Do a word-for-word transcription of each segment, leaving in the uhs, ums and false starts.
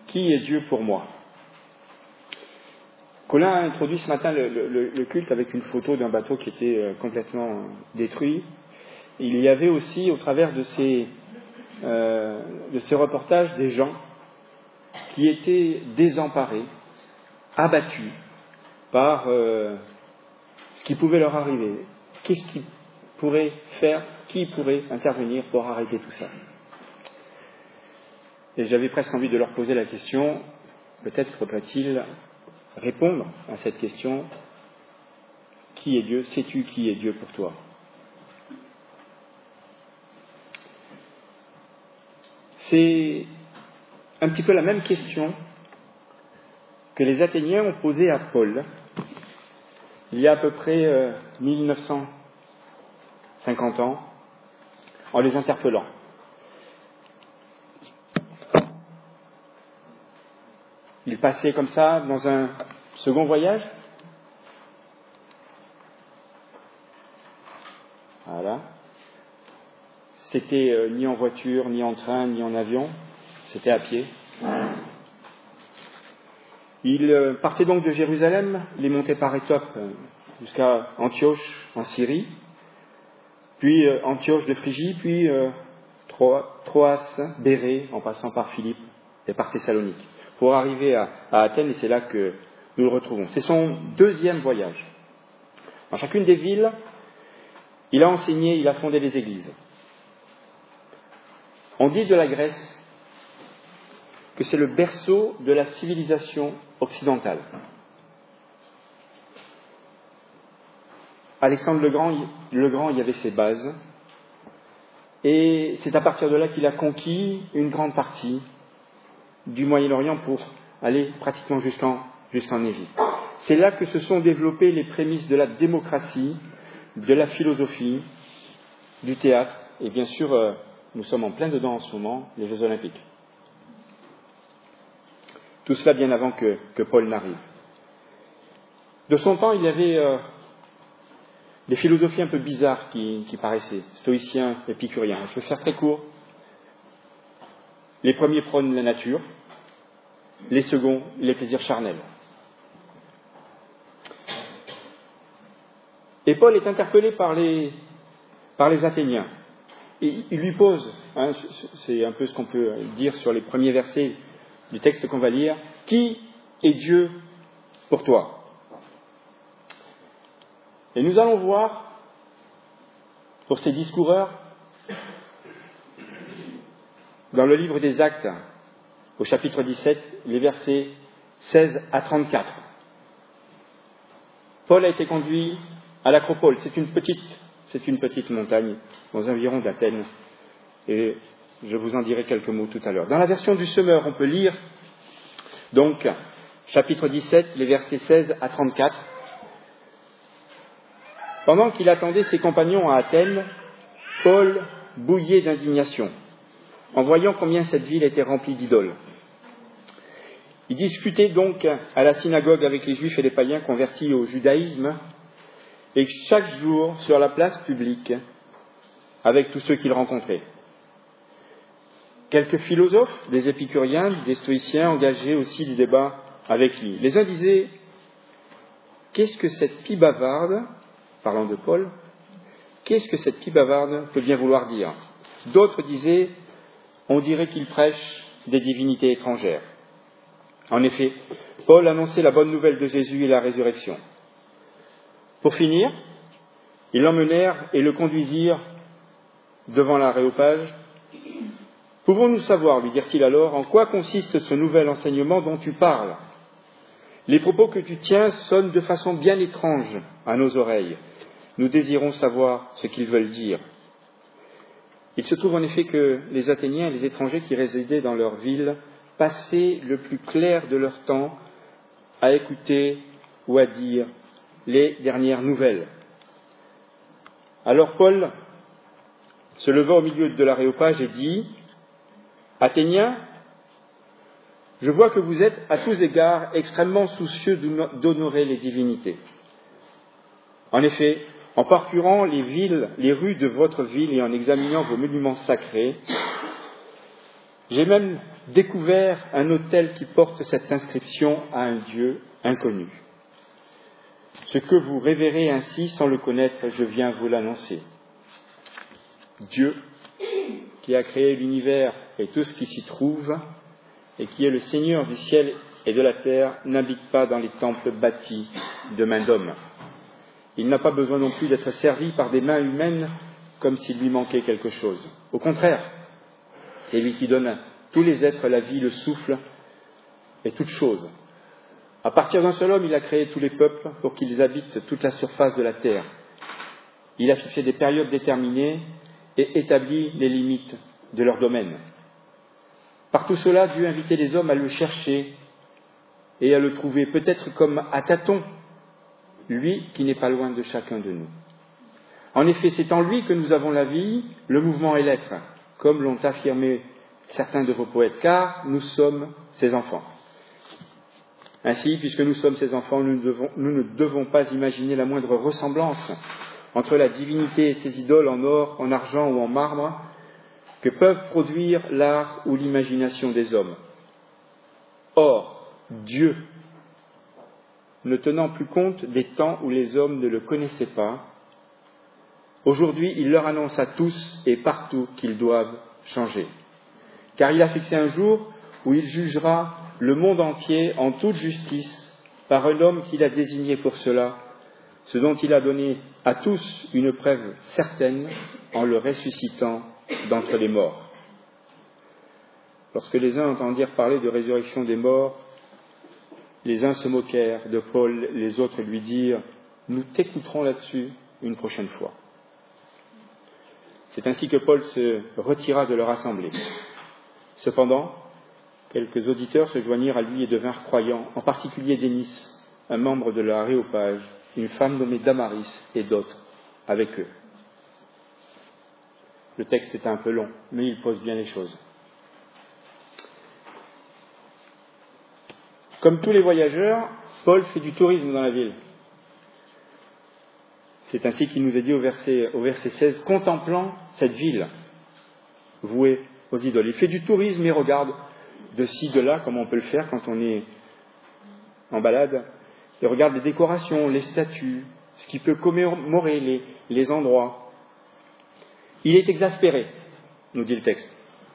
qui est Dieu pour moi ? Colin a introduit ce matin le, le, le culte avec une photo d'un bateau qui était complètement détruit. Il y avait aussi, au travers de ces, euh, de ces reportages, des gens qui étaient désemparés, abattus par euh, ce qui pouvait leur arriver. Qu'est-ce qui pourrait faire, qui pourrait intervenir pour arrêter tout ça ? Et j'avais presque envie de leur poser la question, peut-être faudrait-il répondre à cette question, qui est Dieu ? Sais-tu qui est Dieu pour toi ? C'est un petit peu la même question que les Athéniens ont posée à Paul il y a à peu près euh, mille neuf cent cinquante ans, en les interpellant. Il passait comme ça dans un second voyage. Voilà. C'était euh, ni en voiture, ni en train, ni en avion. C'était à pied. Il euh, partait donc de Jérusalem. Il est monté par étapes euh, jusqu'à Antioche, en Syrie. Puis euh, Antioche de Phrygie, puis euh, Troas, Bérée, en passant par Philippe et par Thessalonique, pour arriver à, à Athènes, et c'est là que nous le retrouvons. C'est son deuxième voyage. Dans chacune des villes, il a enseigné, il a fondé des églises. On dit de la Grèce que c'est le berceau de la civilisation occidentale. Alexandre le Grand, le Grand y avait ses bases, et c'est à partir de là qu'il a conquis une grande partie du Moyen-Orient pour aller pratiquement jusqu'en, jusqu'en Égypte. C'est là que se sont développées les prémices de la démocratie, de la philosophie, du théâtre, et bien sûr, euh, nous sommes en plein dedans en ce moment, les Jeux Olympiques. Tout cela bien avant que, que Paul n'arrive. De son temps, il y avait euh, des philosophies un peu bizarres qui, qui paraissaient, stoïciens, épicuriens. Je vais faire très court. Les premiers prônent la nature, les seconds, les plaisirs charnels. Et Paul est interpellé par les, par les Athéniens. Et il lui pose, hein, c'est un peu ce qu'on peut dire sur les premiers versets du texte qu'on va lire, qui est Dieu pour toi ? Et nous allons voir, pour ces discoureurs, dans le livre des Actes, au chapitre dix-sept, les versets seize à trente-quatre. Paul a été conduit à l'Acropole. C'est une petite, c'est une petite montagne aux environs d'Athènes. Et je vous en dirai quelques mots tout à l'heure. Dans la version du Semeur, on peut lire, donc, chapitre dix-sept, les versets seize à trente-quatre. Pendant qu'il attendait ses compagnons à Athènes, Paul bouillait d'indignation, en voyant combien cette ville était remplie d'idoles. Il discutait donc à la synagogue avec les Juifs et les païens convertis au judaïsme, et chaque jour sur la place publique avec tous ceux qu'il rencontrait. Quelques philosophes, des épicuriens, des stoïciens engageaient aussi des débats avec lui. Les uns disaient « Qu'est-ce que cette pie bavarde ?» parlant de Paul, « Qu'est-ce que cette pie bavarde peut bien vouloir dire ?» D'autres disaient « On dirait qu'il prêche des divinités étrangères. » En effet, Paul annonçait la bonne nouvelle de Jésus et la résurrection. Pour finir, ils l'emmenèrent et le conduisirent devant l'aréopage. « Pouvons-nous savoir, lui dirent-ils alors, en quoi consiste ce nouvel enseignement dont tu parles ? Les propos que tu tiens sonnent de façon bien étrange à nos oreilles. Nous désirons savoir ce qu'ils veulent dire. » Il se trouve en effet que les Athéniens et les étrangers qui résidaient dans leur ville passaient le plus clair de leur temps à écouter ou à dire les dernières nouvelles. Alors Paul se leva au milieu de l'aréopage et dit « Athéniens, je vois que vous êtes à tous égards extrêmement soucieux d'honorer les divinités. En effet, en parcourant les villes, les rues de votre ville et en examinant vos monuments sacrés, j'ai même découvert un autel qui porte cette inscription à un Dieu inconnu. Ce que vous révérez ainsi sans le connaître, je viens vous l'annoncer. Dieu, qui a créé l'univers et tout ce qui s'y trouve, et qui est le Seigneur du ciel et de la terre, n'habite pas dans les temples bâtis de main d'homme. Il n'a pas besoin non plus d'être servi par des mains humaines comme s'il lui manquait quelque chose. Au contraire, c'est lui qui donne à tous les êtres la vie, le souffle et toutes choses. À partir d'un seul homme, il a créé tous les peuples pour qu'ils habitent toute la surface de la terre. Il a fixé des périodes déterminées et établi les limites de leur domaine. Par tout cela, Dieu invitait les hommes à le chercher et à le trouver, peut-être comme à tâtons, lui qui n'est pas loin de chacun de nous. En effet, c'est en lui que nous avons la vie, le mouvement et l'être, comme l'ont affirmé certains de vos poètes, car nous sommes ses enfants. Ainsi, puisque nous sommes ses enfants, nous ne devons, nous ne devons pas imaginer la moindre ressemblance entre la divinité et ses idoles en or, en argent ou en marbre, que peuvent produire l'art ou l'imagination des hommes. Or, Dieu, ne tenant plus compte des temps où les hommes ne le connaissaient pas, aujourd'hui il leur annonce à tous et partout qu'ils doivent changer. Car il a fixé un jour où il jugera le monde entier en toute justice par un homme qu'il a désigné pour cela, ce dont il a donné à tous une preuve certaine en le ressuscitant d'entre les morts. Lorsque les uns entendirent parler de résurrection des morts, les uns se moquèrent de Paul, les autres lui dirent « Nous t'écouterons là-dessus une prochaine fois ». C'est ainsi que Paul se retira de leur assemblée. Cependant, quelques auditeurs se joignirent à lui et devinrent croyants, en particulier Dénis, un membre de l'Aréopage, une femme nommée Damaris et d'autres avec eux. Le texte est un peu long, mais il pose bien les choses. Comme tous les voyageurs, Paul fait du tourisme dans la ville. C'est ainsi qu'il nous est dit au verset, au verset seize, contemplant cette ville vouée aux idoles. Il fait du tourisme et regarde de ci, de là, comme on peut le faire quand on est en balade. Il regarde les décorations, les statues, ce qui peut commémorer les, les endroits. Il est exaspéré, nous dit le texte.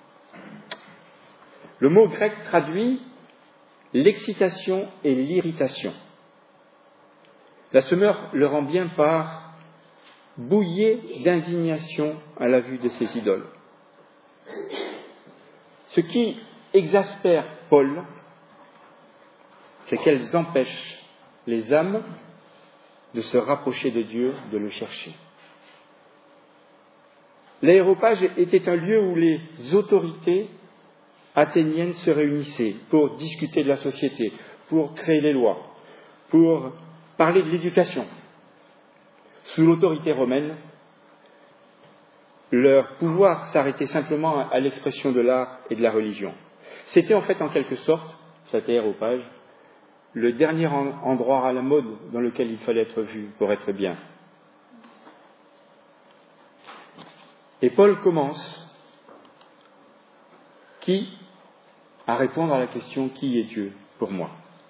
Le mot grec traduit l'excitation et l'irritation. La semeur le rend bien par bouiller d'indignation à la vue de ces idoles. Ce qui exaspère Paul, c'est qu'elles empêchent les âmes de se rapprocher de Dieu, de le chercher. L'aréopage était un lieu où les autorités athéniennes se réunissaient pour discuter de la société, pour créer les lois, pour parler de l'éducation. Sous l'autorité romaine, leur pouvoir s'arrêtait simplement à l'expression de l'art et de la religion. C'était en fait, en quelque sorte, cet aréopage, le dernier endroit à la mode dans lequel il fallait être vu pour être bien. Et Paul commence qui à répondre à la question « Qui est Dieu pour moi ?»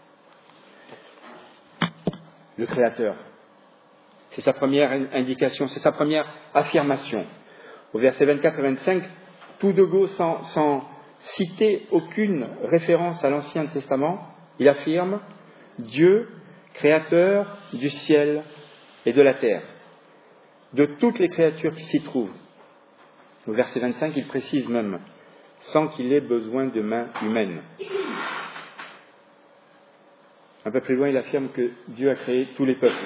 Le Créateur. C'est sa première indication, c'est sa première affirmation. Au verset vingt-quatre et vingt-cinq, tout de go, sans, sans citer aucune référence à l'Ancien Testament, il affirme « Dieu, créateur du ciel et de la terre, de toutes les créatures qui s'y trouvent. » Au verset vingt-cinq, il précise même « sans qu'il ait besoin de mains humaines ». Un peu plus loin, il affirme que Dieu a créé tous les peuples.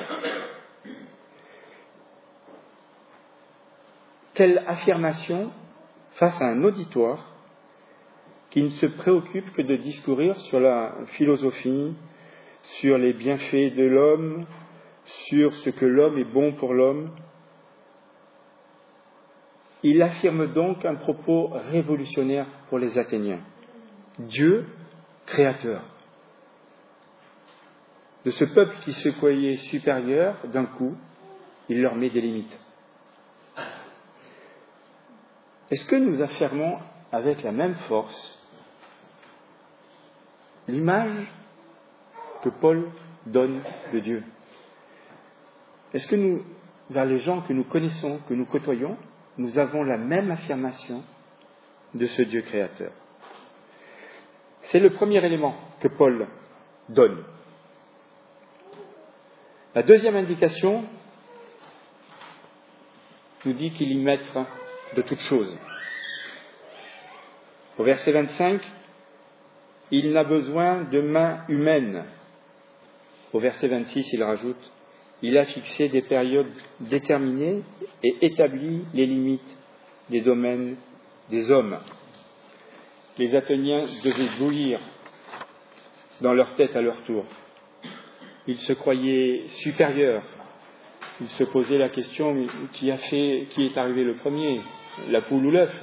Quelle affirmation face à un auditoire qui ne se préoccupe que de discourir sur la philosophie, sur les bienfaits de l'homme, sur ce que l'homme est bon pour l'homme. Il affirme donc un propos révolutionnaire pour les Athéniens. Dieu, créateur. De ce peuple qui se croyait supérieur, d'un coup, il leur met des limites. Est-ce que nous affirmons avec la même force l'image que Paul donne de Dieu. Est-ce que nous, vers les gens que nous connaissons, que nous côtoyons, nous avons la même affirmation de ce Dieu créateur? C'est le premier élément que Paul donne. La deuxième indication nous dit qu'il est maître de toutes choses. Au verset vingt-cinq, il n'a besoin de main humaine. Au verset vingt-six, il rajoute, il a fixé des périodes déterminées et établi les limites des domaines des hommes. Les Athéniens devaient bouillir dans leur tête à leur tour. Ils se croyaient supérieurs. Ils se posaient la question, qui a fait, qui est arrivé le premier, la poule ou l'œuf?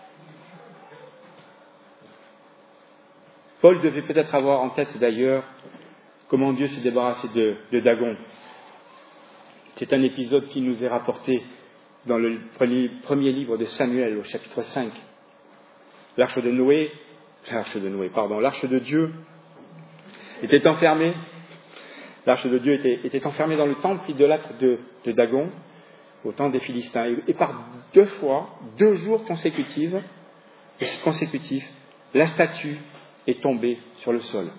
Paul devait peut-être avoir en tête d'ailleurs comment Dieu s'est débarrassé de, de Dagon. C'est un épisode qui nous est rapporté dans le premier livre de Samuel, au chapitre cinq. L'arche de Noé, l'arche de Noé, pardon, l'arche de Dieu était enfermée. L'arche de Dieu était, était enfermée dans le temple idolâtre de, de Dagon, au temps des Philistins. Et, et par deux fois, deux jours consécutifs, consécutifs, la statue est tombée sur le sol.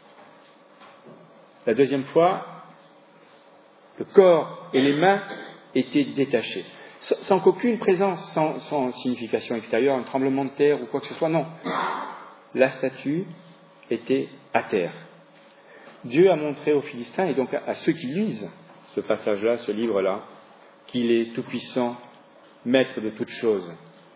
La deuxième fois, le corps et les mains étaient détachés. Sans qu'aucune présence, sans, sans signification extérieure, un tremblement de terre ou quoi que ce soit, non. La statue était à terre. Dieu a montré aux Philistins, et donc à ceux qui lisent ce passage-là, ce livre-là, qu'il est tout-puissant, maître de toutes choses.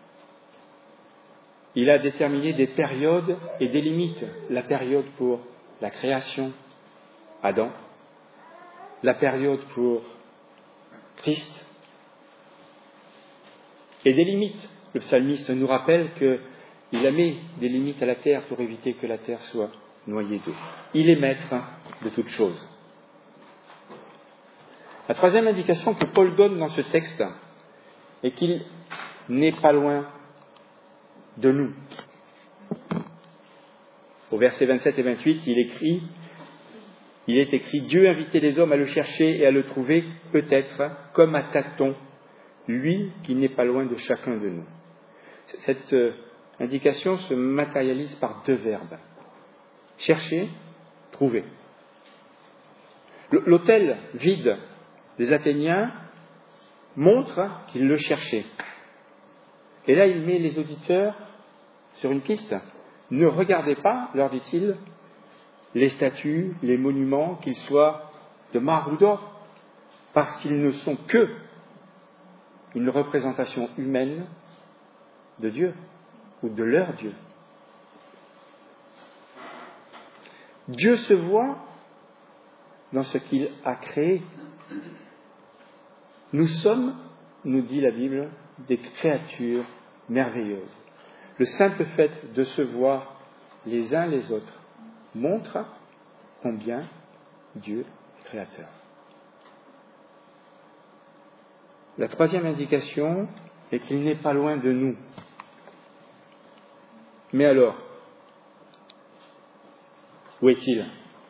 Il a déterminé des périodes et des limites. La période pour la création, Adam. La période pour Christ. Et des limites. Le psalmiste nous rappelle qu'il a mis des limites à la terre pour éviter que la terre soit noyée d'eau. Il est maître de toutes choses. La troisième indication que Paul donne dans ce texte est qu'il n'est pas loin de nous. Au verset vingt-sept et vingt-huit, il écrit, il est écrit, Dieu invitait les hommes à le chercher et à le trouver, peut-être, comme à tâtons, lui qui n'est pas loin de chacun de nous. Cette indication se matérialise par deux verbes. Chercher, trouver. L'autel vide des Athéniens montre qu'ils le cherchaient. Et là, il met les auditeurs sur une piste. Ne regardez pas, leur dit-il, les statues, les monuments, qu'ils soient de marbre ou d'or, parce qu'ils ne sont que une représentation humaine de Dieu, ou de leur Dieu. Dieu se voit dans ce qu'il a créé. Nous sommes, nous dit la Bible, des créatures merveilleuses. Le simple fait de se voir les uns les autres montre combien Dieu est créateur. La troisième indication est qu'il n'est pas loin de nous. Mais alors, où est-il ?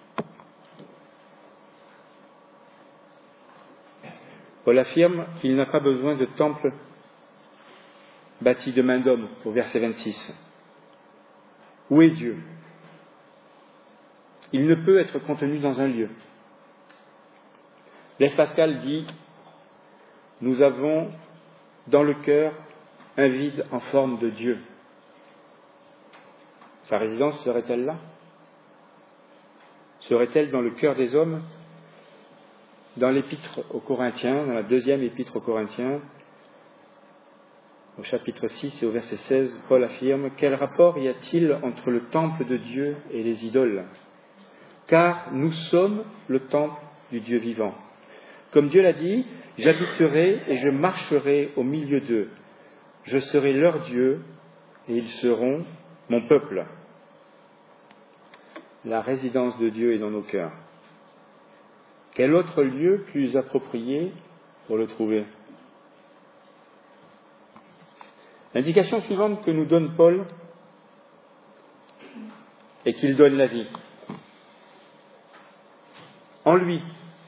Paul affirme qu'il n'a pas besoin de temple bâti de main d'homme, au verset vingt-six. Où est Dieu ? Il ne peut être contenu dans un lieu. Blaise Pascal dit « Nous avons dans le cœur un vide en forme de Dieu. » Sa résidence serait-elle là ? Serait-elle dans le cœur des hommes ? Dans l'épître aux Corinthiens, dans la deuxième épître aux Corinthiens, au chapitre six et au verset seize, Paul affirme « Quel rapport y a-t-il entre le temple de Dieu et les idoles ? Car nous sommes le temple du Dieu vivant. Comme Dieu l'a dit, j'habiterai et je marcherai au milieu d'eux. Je serai leur Dieu et ils seront mon peuple. » La résidence de Dieu est dans nos cœurs. Quel autre lieu plus approprié pour le trouver ? L'indication suivante que nous donne Paul est qu'il donne la vie. en lui.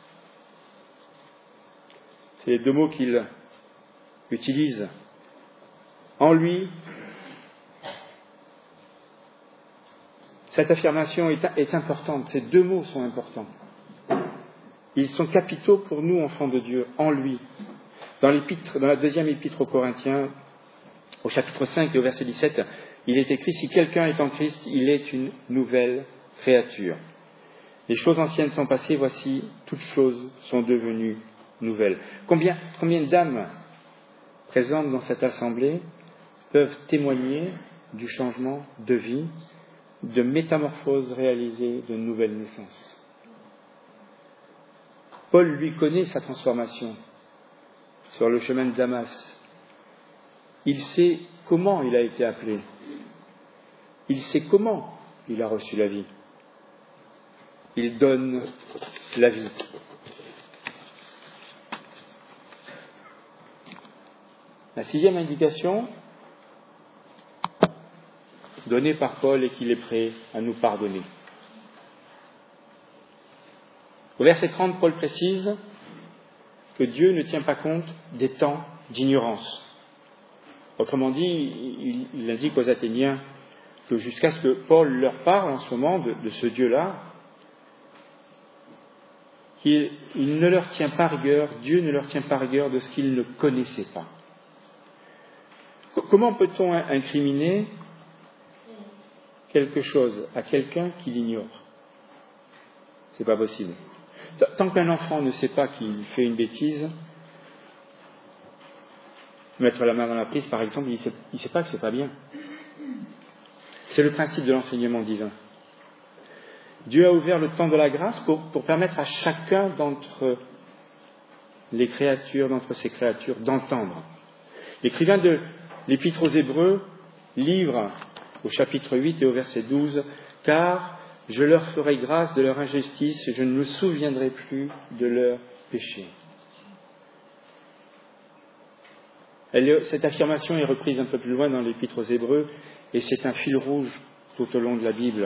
C'est les deux mots qu'il utilise. En lui. Cette affirmation est, est importante. Ces deux mots sont importants. Ils sont capitaux pour nous, enfants de Dieu, en lui. Dans, l'épître, dans la deuxième épître aux Corinthiens, au chapitre cinq et au verset dix-sept, il est écrit « Si quelqu'un est en Christ, il est une nouvelle créature. Les choses anciennes sont passées, voici, toutes choses sont devenues nouvelles. » Combien, combien d'âmes présentes dans cette assemblée peuvent témoigner du changement de vie, de métamorphose réalisée, de nouvelle naissance. Paul lui connaît sa transformation sur le chemin de Damas. Il sait comment il a été appelé. Il sait comment il a reçu la vie. Il donne la vie. La sixième indication donnée par Paul est qu'il est prêt à nous pardonner. Au verset trente, Paul précise que Dieu ne tient pas compte des temps d'ignorance. Autrement dit, il, il indique aux Athéniens que jusqu'à ce que Paul leur parle en ce moment de, de ce Dieu-là, qu'il il ne leur tient pas rigueur, Dieu ne leur tient pas rigueur de ce qu'ils ne connaissaient pas. Comment peut-on incriminer quelque chose à quelqu'un qui l'ignore? C'est pas possible. Tant qu'un enfant ne sait pas qu'il fait une bêtise, mettre la main dans la prise, par exemple, il ne sait, il sait pas que c'est pas bien. C'est le principe de l'enseignement divin. Dieu a ouvert le temps de la grâce pour, pour permettre à chacun d'entre les créatures, d'entre ces créatures, d'entendre. L'écrivain de l'Épître aux Hébreux livre au chapitre huit et au verset douze, « Car je leur ferai grâce de leur injustice, et je ne me souviendrai plus de leurs péchés. » Elle, cette affirmation est reprise un peu plus loin dans l'Épître aux Hébreux, et c'est un fil rouge tout au long de la Bible.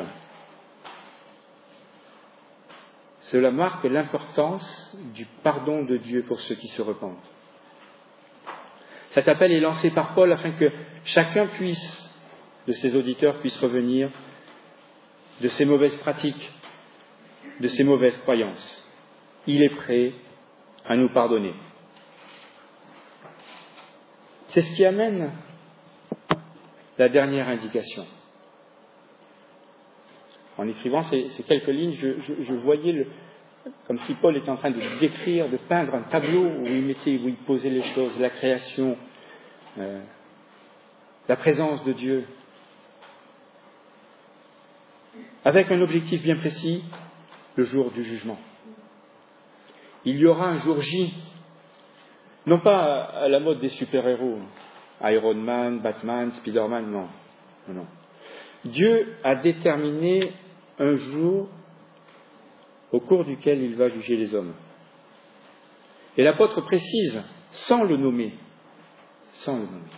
Cela marque l'importance du pardon de Dieu pour ceux qui se repentent. Cet appel est lancé par Paul afin que chacun puisse, de ses auditeurs, puisse revenir de ses mauvaises pratiques, de ses mauvaises croyances. Il est prêt à nous pardonner. C'est ce qui amène la dernière indication. En écrivant ces, ces quelques lignes, je, je, je voyais le, comme si Paul était en train de décrire, de peindre un tableau où il mettait, où il posait les choses, la création, euh, la présence de Dieu, avec un objectif bien précis, le jour du jugement. Il y aura un jour J, non pas à la mode des super-héros, Iron Man, Batman, Spider-Man, non, non, non. Dieu a déterminé un jour au cours duquel il va juger les hommes. Et l'apôtre précise, sans le nommer, sans le nommer,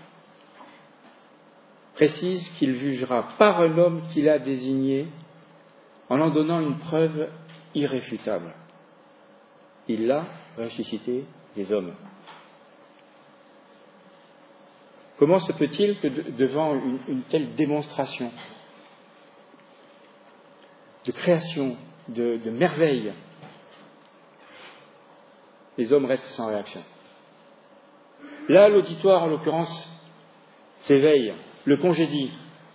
précise qu'il jugera par un homme qu'il a désigné en en donnant une preuve irréfutable. Il a ressuscité des hommes. Comment se peut-il que devant une, une telle démonstration de création, de, de merveille, les hommes restent sans réaction? Là, l'auditoire, en l'occurrence, s'éveille, le congédie.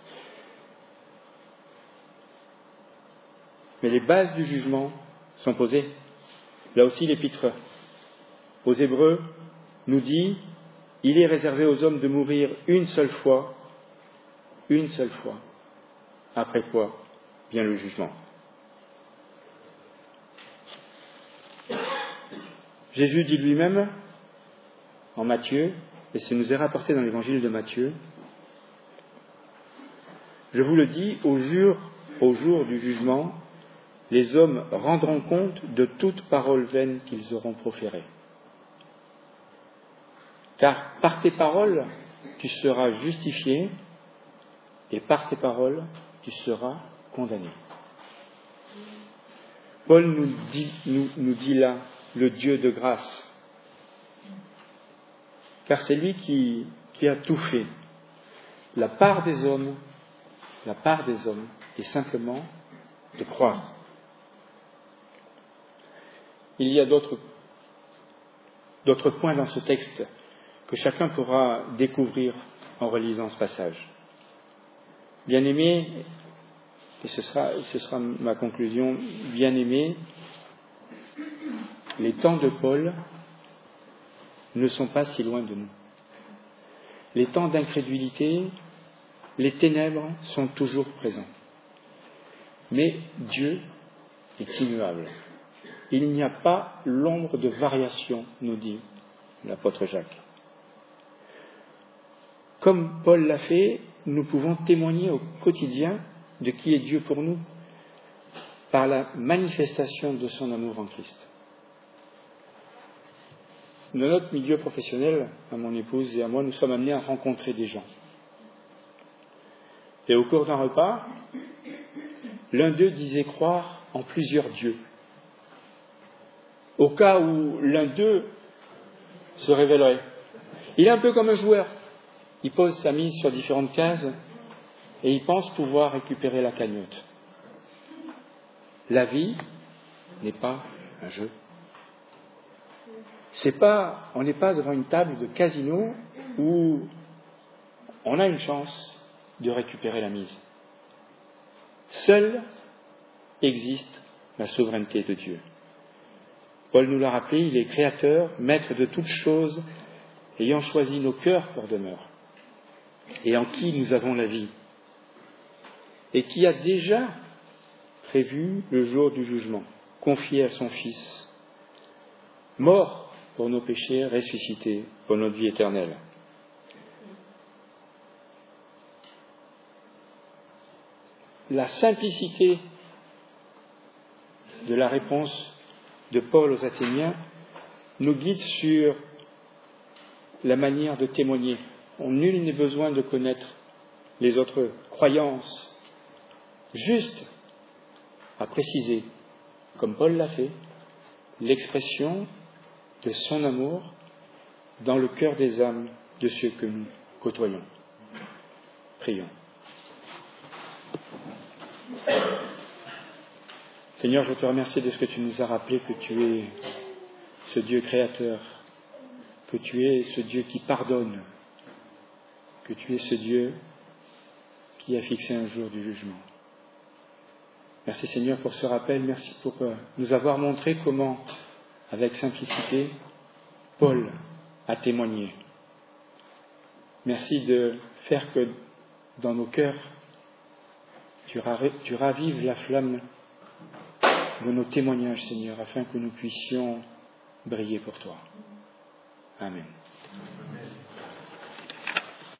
Mais les bases du jugement sont posées. Là aussi, l'Épître aux Hébreux nous dit: il est réservé aux hommes de mourir une seule fois, une seule fois, après quoi vient le jugement. Jésus dit lui-même, en Matthieu, et ce nous est rapporté dans l'évangile de Matthieu, je vous le dis, au jour, au jour du jugement, les hommes rendront compte de toute parole vaine qu'ils auront proférée. Car par tes paroles, tu seras justifié, et par tes paroles, tu seras condamné. Paul nous dit, nous, nous dit là, le Dieu de grâce. Car c'est lui qui, qui a tout fait. La part des hommes, la part des hommes est simplement de croire. Il y a d'autres, d'autres points dans ce texte que chacun pourra découvrir en relisant ce passage. Bien-aimés, et ce sera, ce sera ma conclusion, bien-aimés, les temps de Paul ne sont pas si loin de nous. Les temps d'incrédulité, les ténèbres sont toujours présents. Mais Dieu est immuable. Il n'y a pas l'ombre de variation, nous dit l'apôtre Jacques. Comme Paul l'a fait, nous pouvons témoigner au quotidien de qui est Dieu pour nous par la manifestation de son amour en Christ. Dans notre milieu professionnel, à mon épouse et à moi, nous sommes amenés à rencontrer des gens. Et au cours d'un repas, l'un d'eux disait croire en plusieurs dieux. Au cas où l'un d'eux se révélerait. Il est un peu comme un joueur. Il pose sa mise sur différentes cases et il pense pouvoir récupérer la cagnotte. La vie n'est pas un jeu. C'est pas, on n'est pas devant une table de casino où on a une chance de récupérer la mise. Seule existe la souveraineté de Dieu. Paul nous l'a rappelé, il est créateur, maître de toutes choses, ayant choisi nos cœurs pour demeure, et en qui nous avons la vie, et qui a déjà prévu le jour du jugement, confié à son Fils, mort pour nos péchés, ressuscité pour notre vie éternelle. La simplicité de la réponse de Paul aux Athéniens nous guide sur la manière de témoigner. Nul n'est besoin de connaître les autres croyances, juste à préciser, comme Paul l'a fait, l'expression de son amour dans le cœur des âmes de ceux que nous côtoyons. Prions. Seigneur, je te remercie de ce que tu nous as rappelé, que tu es ce Dieu créateur, que tu es ce Dieu qui pardonne, que tu es ce Dieu qui a fixé un jour du jugement. Merci Seigneur pour ce rappel, merci pour nous avoir montré comment, avec simplicité, Paul a témoigné. Merci de faire que dans nos cœurs, tu ravives la flamme de nos témoignages, Seigneur, afin que nous puissions briller pour toi. Amen.